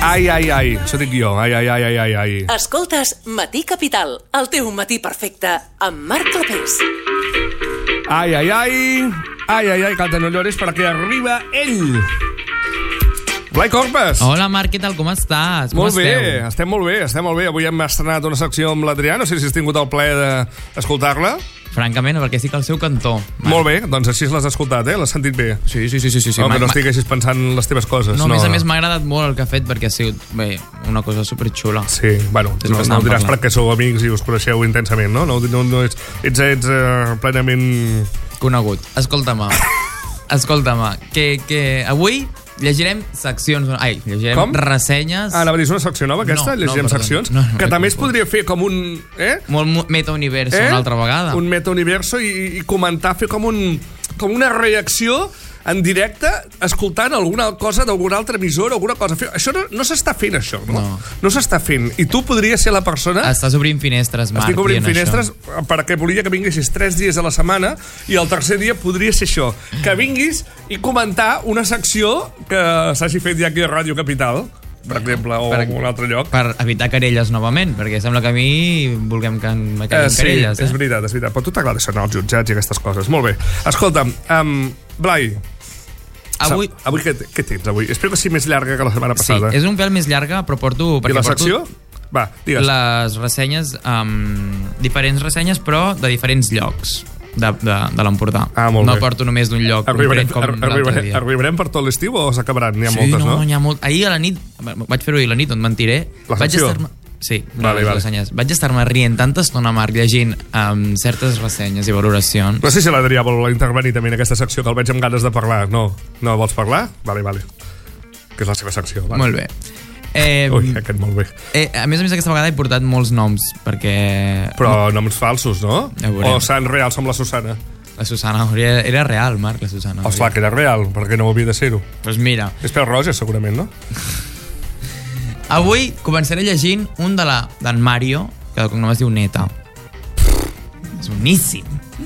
Ai, això dic jo. Ai. Escoltes Matí Capital, el teu matí perfecte, amb Marc Clapés. Ai, canta, no llores perquè arriba ell. Blai Corpes. Hola Marc, què tal, com estàs? Molt bé, estem molt bé. Avui hem estrenat una secció amb l'Adrià, no sé si has tingut el plaer d'escoltar-la. Francament, perquè estic al seu cantó. Molt bé, doncs així l'has escoltat, L'has sentit bé? Sí. No, que no estiguessis pensant les teves coses. No, a més m'ha agradat molt el que ha fet perquè ha sigut, una cosa superxula. Sí, bueno, no ho diràs perquè sou amics i us coneixeu intensament, no? No ets plenament... conegut. Escolta-me, que avui llegirem seccions... llegirem ressenyes... Anava a dir, és una secció nova aquesta? Llegirem seccions? Que també es podria fer com un... Molt meta-universo una altra vegada. Un meta-universo i comentar, fer com una reacció en directe, escoltant alguna cosa d'alguna altra emissora, alguna cosa. Això no s'està fent, això, no? No s'està fent. I tu podries ser la persona... Estàs obrint finestres, Marc. Estic obrint finestres perquè volia que vinguessis 3 dies a la setmana i el tercer dia podria ser això, que vinguis i comentar una secció que s'hagi fet ja aquí a Ràdio Capital, per exemple, o en un altre lloc. Per evitar querelles novament, perquè sembla que a mi vulguem que me caiguin querelles. Sí, és veritat. Però tu t'agrada això, els jutjats i aquestes coses. Molt bé. Escolta'm, Blai, avui què tens avui? Espero que sigui més llarga que la setmana passada. Sí, és un pèl més llarga, però porto... I la secció? Va, digues. Les ressenyes, diferents ressenyes, però de diferents llocs de l'Empordà. Molt bé. No porto només d'un lloc concret com l'altre dia. Arribarem per tot l'estiu o s'acabaran? N'hi ha moltes, no? N'hi ha moltes. Ahir a la nit, vaig fer-ho ahir a la nit, on mentiré. La secció? Sí, les ressenyes. Vaig estar-me rient tanta estona, Marc, llegint certes ressenyes i valoracions. No sé si l'Adrià vol intervenir també en aquesta secció, que el veig amb ganes de parlar. No vols parlar? Vale. Que és la seva secció. Vale. Molt bé. Aquest molt bé. A més aquesta vegada he portat molts noms, perquè... Però noms falsos, no? O sant real, som la Susana. La Susana era real, Marc, la Susana. Clar, que era real, perquè no havia de ser-ho. Doncs mira. És pèl roja, segurament, no? Avui començaré llegint un d'en Mario, que el cognom es diu Neta. És boníssim.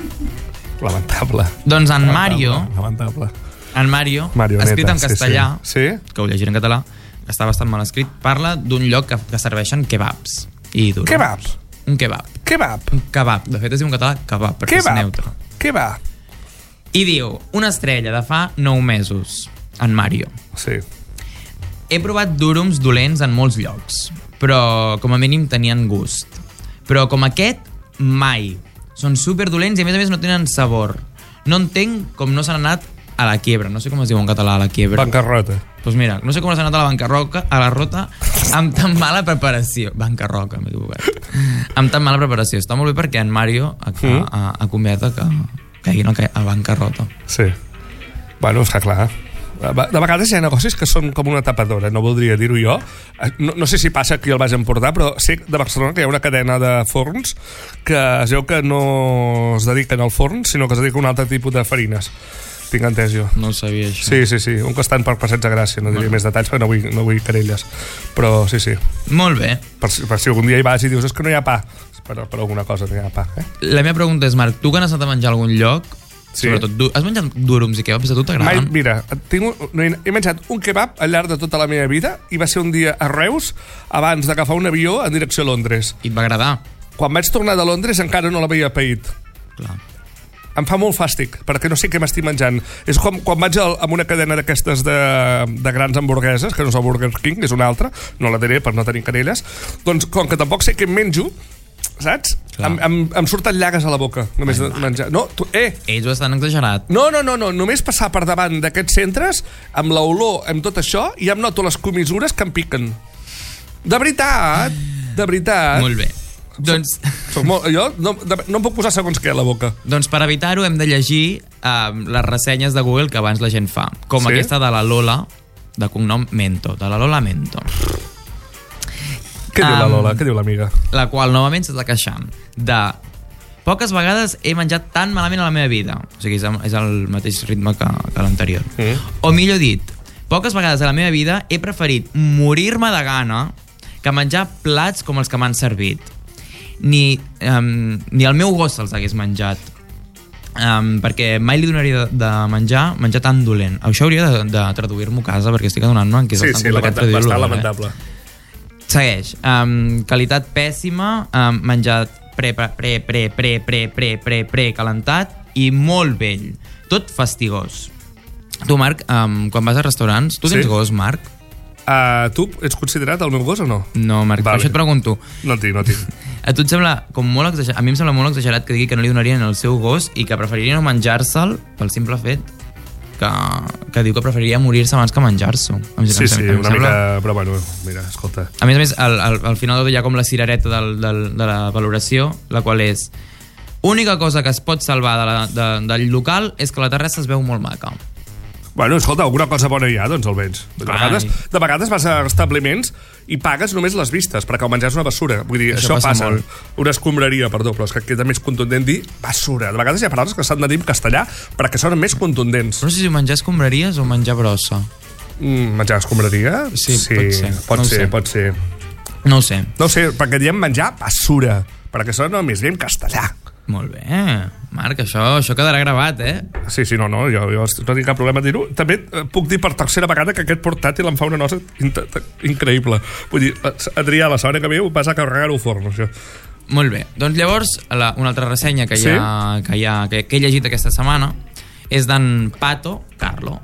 Lamentable. Doncs en Mario... Lamentable. En Mario escrit en castellà, que ho llegiré en català, que està bastant mal escrit, parla d'un lloc que serveixen kebabs. Kebab? Un kebab. Kebab? Un kebab. De fet es diu en català kebab, perquè és neutre. Kebab. I diu, una estrella de fa 9 mesos, en Mario. Sí. He provat durums dolents en molts llocs, però com a mínim tenien gust. Però com aquest, mai. Són superdolents i a més no tenen sabor. No entenc com no s'han anat a la quiebra. No sé com es diu en català, a la quiebra. Bancarrota. Doncs mira, no sé com s'han anat a la bancarrota, amb tan mala preparació. Bancarroca, m'he equivocat. Amb tan mala preparació. Està molt bé perquè en Mario ha convidat que caiguin a bancarrota. Sí. Bueno, està clar. De vegades hi ha negocis que són com una tapadora, no voldria dir-ho jo. No sé si passa aquí al Baix Empordà, però sé de Barcelona que hi ha una cadena de forns que es veu que no es dediquen al forn, sinó que es dediquen a un altre tipus de farines. Tinc entès jo. No ho sabia, això. Sí. Un que estan per Passeig de Gràcia, no diré més detalls perquè no vull querelles. Però sí. Molt bé. Per si algun dia hi vas i dius, és que no hi ha pa. Per alguna cosa no hi ha pa. La meva pregunta és, Marc, tu que has anat a menjar a algun lloc, sobretot, has menjat durums i kebabs? A tu t'agraden? Mira, he menjat un kebab al llarg de tota la meva vida i va ser un dia a Reus abans d'agafar un avió en direcció a Londres. I et va agradar? Quan vaig tornar de Londres encara no l'havia paït. Clar. Em fa molt fàstic, perquè no sé què m'estic menjant. És com quan vaig amb una cadena d'aquestes de grans hamburgueses, que no és el Burger King, és una altra, no la diré per no tenir querelles, doncs com que tampoc sé què em menjo, saps? Em surten llagues a la boca només de menjar. No, ells ho estan exagerat. No, només passar per davant d'aquests centres amb l'olor, amb tot això, i ja em noto les comissures que em piquen. De veritat. Molt bé. Doncs... Jo no em puc posar segons què a la boca. Doncs per evitar-ho hem de llegir les ressenyes de Google que abans la gent fa, com aquesta de la Lola, de cognom Mento, de la Lola Mento. Què diu la Lola? Què diu l'amiga? La qual novament s'està queixant de poques vegades he menjat tan malament a la meva vida. O sigui, és el mateix ritme que l'anterior. O millor dit, poques vegades a la meva vida he preferit morir-me de gana que menjar plats com els que m'han servit. Ni el meu gos se'ls hagués menjat. perquè mai li donaria de menjar tan dolent. Això hauria de traduir-m'ho a casa perquè estic adonant-me que és bastant complicat traduir-lo. Bastant lamentable. Segueix. Qualitat pèssima, menjat calentat i molt vell. Tot fastigós. Tu, Marc, quan vas a restaurants, tu tens gos, Marc? Tu ets considerat el meu gos o no? No, Marc, per això et pregunto. No tinc. A tu et sembla com molt exagerat? A mi em sembla molt exagerat que digui que no li donarien el seu gos i que preferiria no menjar-se'l pel simple fet que diu que preferiria morir-se abans que menjar-s'ho. Sí, una mica... Però bueno, mira, escolta. A més, al final tot hi ha com la cirereta de la valoració, la qual és: única cosa que es pot salvar del local és que la terrassa es veu molt maca. Bueno, escolta, alguna cosa bona hi ha, doncs el vens. De vegades vas a establiments i pagues només les vistes, perquè el menjar és una basura. Vull dir, això passa. Una escombraria, perdó, però és que queda més contundent dir basura. De vegades hi ha paraules que s'han de dir en castellà perquè són més contundents. No sé si menjar escombraries o menjar brossa. Menjar escombraria? Sí, pot ser. No ho sé. No ho sé, perquè diem menjar basura, perquè sona més bé en castellà. Molt bé, Marc, això quedarà gravat, Sí, no, jo no tinc cap problema a dir-ho. També puc dir per tercera vegada que aquest portàtil em fa una nosa increïble. Vull dir, Adrià, la setmana que ve vas a carregar-ho al forn, això. Molt bé, doncs llavors una altra ressenya que he llegit aquesta setmana és d'en Pato Carlo,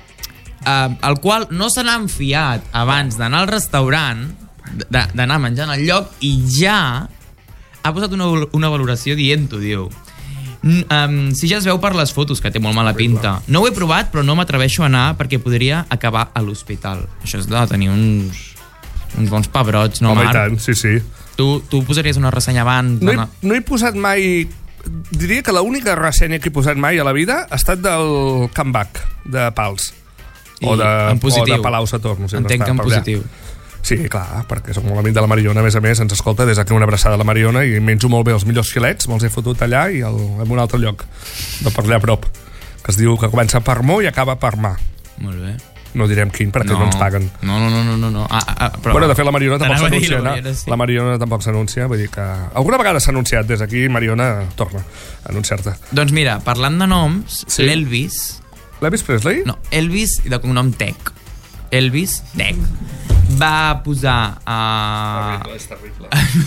el qual no se n'ha enfiat abans d'anar al restaurant, d'anar menjant al lloc, i ja ha posat una valoració dient-ho, diu: si ja es veu per les fotos que té molt mala pinta, no ho he provat però no m'atreveixo a anar perquè podria acabar a l'hospital. Això és de tenir uns bons pebrots, no, Marc? Home, i tant, sí. Tu posaries una ressenya abans? No he posat mai... Diria que l'única ressenya que he posat mai a la vida ha estat del comeback de Pals o de Palau Satorn. Entenc que en positiu. Sí, clar, perquè som molt amic de la Mariona, a més, ens escolta des d'aquí una abraçada a la Mariona i menjo molt bé els millors filets, me'ls he fotut allà i en un altre lloc, no per allà a prop, que es diu que comença per Mo i acaba per Mà. Molt bé. No direm quin, perquè no ens paguen. No. Però... Bueno, de fet, la Mariona tampoc s'anuncia. La Mariona tampoc s'anuncia, vull dir que... Alguna vegada s'ha anunciat, des d'aquí Mariona torna a anunciar-te. Doncs mira, parlant de noms, l'Elvis... L'Elvis Presley? No, Elvis de cognom Tech. Elvis Tech. Va posar És terrible.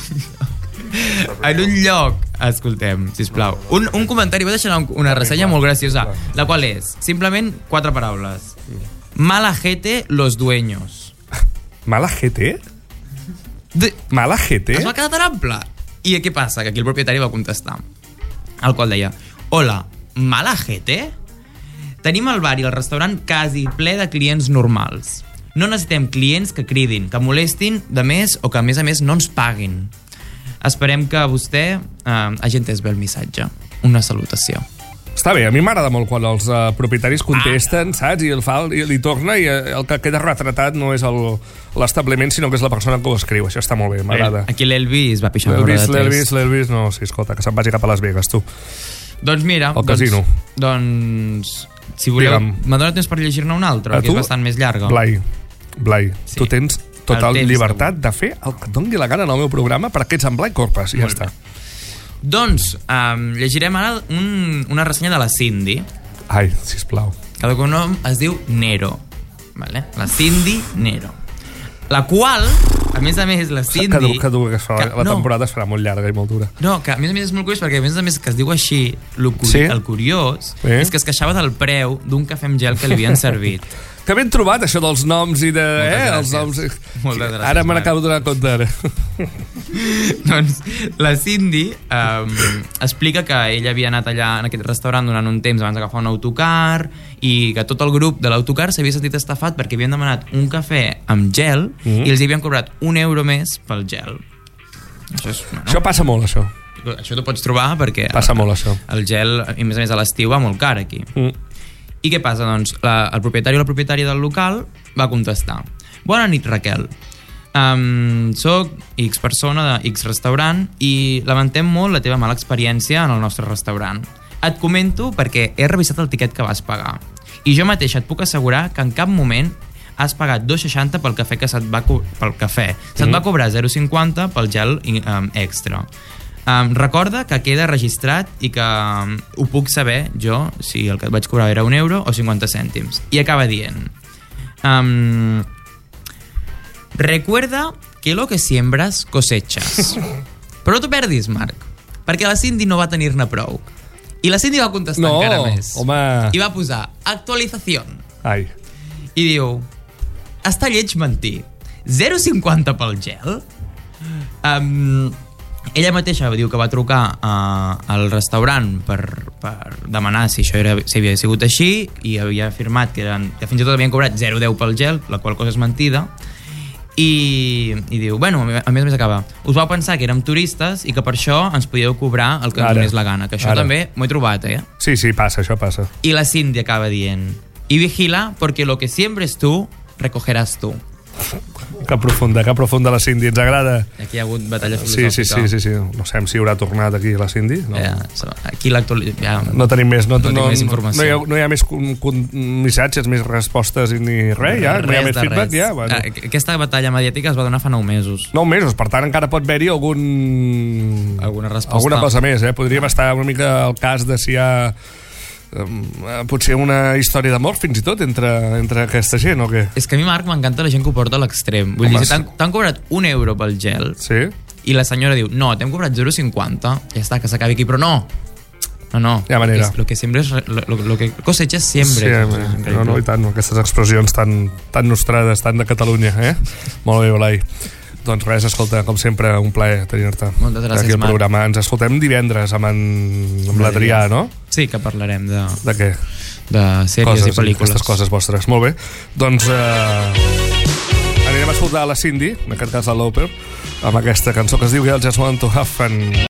En un lloc, escoltem, sisplau, un comentari, va deixar una ressenya molt graciosa, la qual és simplement 4 paraules: mala gente los dueños. Mala gente? Mala gente? Es va quedar tan ample. I què passa? Que aquí el propietari va contestar, el qual deia: hola, mala gente? Tenim el bar i el restaurant quasi ple de clients normals. No necessitem clients que cridin, que molestin de més o que a més no ens paguin. Esperem que vostè hagi entès bé el missatge. Una salutació. Està bé, a mi m'agrada molt quan els propietaris contesten, saps? I el fa i li torna i el que queda retratat no és l'establiment, sinó que és la persona que ho escriu. Això està molt bé, m'agrada. Aquí l'Elvis va pixar fora de test. L'Elvis, no, sí, escolta, que se'n vagi cap a Las Vegas, tu. Doncs mira... Al casino. Doncs, si voleu, m'adona temps per llegir-ne una altra, que és bastant més llarga. Blai, sí. Tu tens total llibertat de fer el que et doni la gana en el meu programa perquè ets en Blai Corpus, i ja està. Doncs llegirem ara una ressenya de la Cindy. Ai, sisplau. Que el cognom es diu Nero, vale? La Cindy Nero, la qual, a més, la Cindy... La temporada es farà molt llarga i molt dura. No, que a més és molt curiós perquè a més que es diu així, el curiós és que es queixava del preu d'un cafè amb gel que li havien servit. Que ben trobat, això dels noms i de... els noms... Moltes gràcies. Ara me n'acabo de donar compte, ara. Doncs la Cindy explica que ella havia anat allà en aquest restaurant durant un temps abans d'agafar un autocar i que tot el grup de l'autocar s'havia sentit estafat perquè havien demanat un cafè amb gel i els havien cobrat €1 més pel gel. Això passa molt, això. Això t'ho pots trobar perquè... Passa molt, això. El gel, i més a més a l'estiu, va molt car aquí. I què passa? Doncs el propietari o la propietària del local va contestar: bona nit, Raquel. Soc X persona de X restaurant i lamentem molt la teva mala experiència en el nostre restaurant. Et comento perquè he revisat el tiquet que vas pagar i jo mateixa et puc assegurar que en cap moment has pagat $2,60 pel cafè que se't va cobrar 0,50 pel gel extra. recorda que queda registrat i que ho puc saber jo si el que et vaig cobrar era 1 euro o 50 cèntims. I acaba dient recuerda que lo que siembras cosechas. Però no t'ho perdis, Marc, perquè la Cindy no va tenir-ne prou. I la Cindy va contestar encara més. Home. I va posar actualitzación. Ai. I diu, està lleig mentir. 0,50 pel gel? Ella mateixa diu que va trucar al restaurant per demanar si això si havia sigut així, i havia afirmat que fins i tot havien cobrat 0,10 pel gel, la qual cosa és mentida. I diu, bueno, a més acaba, us vau pensar que érem turistes i que per això ens podíeu cobrar el que ens donés la gana, que això també m'ho he trobat, Sí, passa, això passa. I la Cindy acaba dient, y vigila porque lo que siembres tú recogeràs tu. Que profunda la Cindy, ens agrada. Aquí hi ha hagut batalla filosòfica. Sí. No sé si haurà tornat aquí la Cindy. No. Aquí no tenim més, no més informació. No hi ha més missatges, més respostes ni res, ja? No hi ha més feedback, ja? Bueno. Aquesta batalla mediàtica es va donar fa 9 mesos. 9 mesos, per tant encara pot haver-hi alguna resposta. Alguna cosa més, Podríem estar una mica al cas de si hi ha potser una història d'amor fins i tot entre aquesta gent o què? És que a mi, Marc, m'encanta la gent que ho porta a l'extrem. Vull dir, si t'han cobrat 1 euro pel gel, sí, i la senyora diu, no, t'hem cobrat 0,50, ja està, que s'acabi aquí, però no, hi ha manera. Lo que siembres, lo que cosechas siempre. Sí, no, i tant, aquestes expressions tan nostrades, tan de Catalunya, Molt bé, Blai. Doncs res, escolta, com sempre, un plaer tenir-te aquí al programa. Ens escoltem divendres amb l'Adrià, no? Sí, que parlarem de... De què? De sèries i pel·lícules. Aquestes coses vostres. Molt bé. Doncs anirem a escoltar la Cindy, en aquest cas la Lauper, amb aquesta cançó que es diu I just want to have fun.